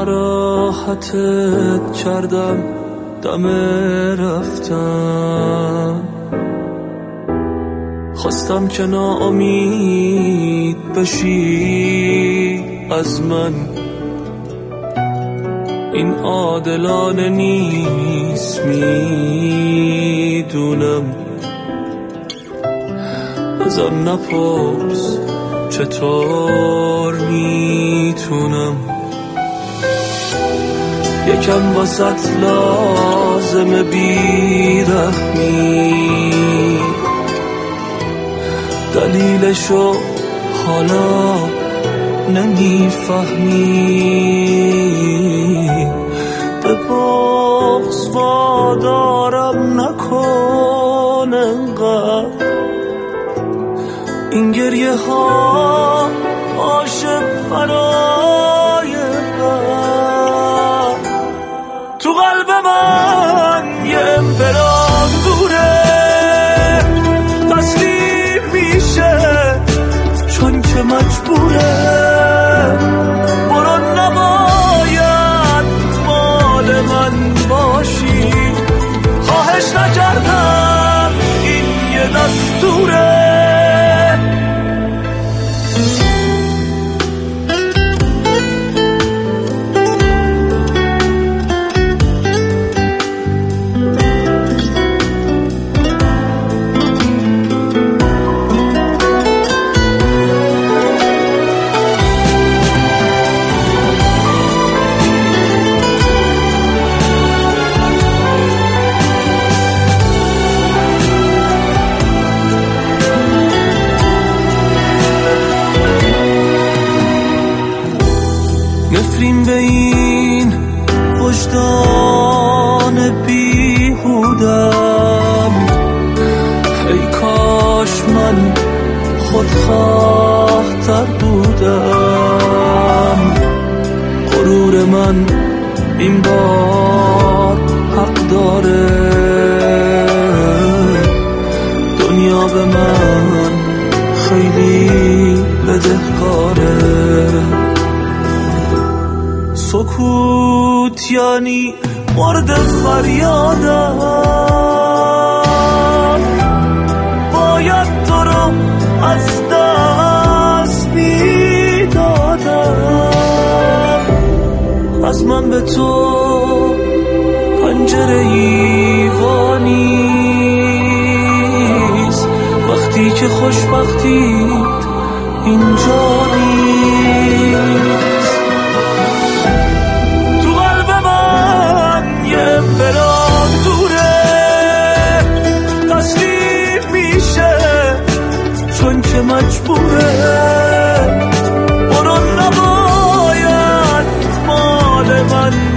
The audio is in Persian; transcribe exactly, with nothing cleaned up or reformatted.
ناراحتت کردم دم رفتم، خواستم که ناامید بشی از من، این عادلانه نیست میدونم، ازم نپرس چطور میتونم، یکم واسط لازم بیرحمی، دلیلشو حالا نمیفهمی، به بغض وادارم نکن انقدر، این گریه ها عاشق برای من، تو قلب من یه امپراتوره تسلیم میشه چون که مجبوره، برو نباید مال من باشی، خواهش نکردم این یه دستوره. نفرین به این وجدان بیهودم، ای کاش من خودخواه‌تر بودم، غرور من این بار حق داره، دنیا به من خیلی بدهکاره، سکوت یعنی مورد فریادم، باید تو رو از دست میدادم، از من به تو پنجره ایوانیست، وقتی که خوشبختیت اینجا نیست، امپراتوره تسلیم میشه چون که مجبوره، برو نباید مال من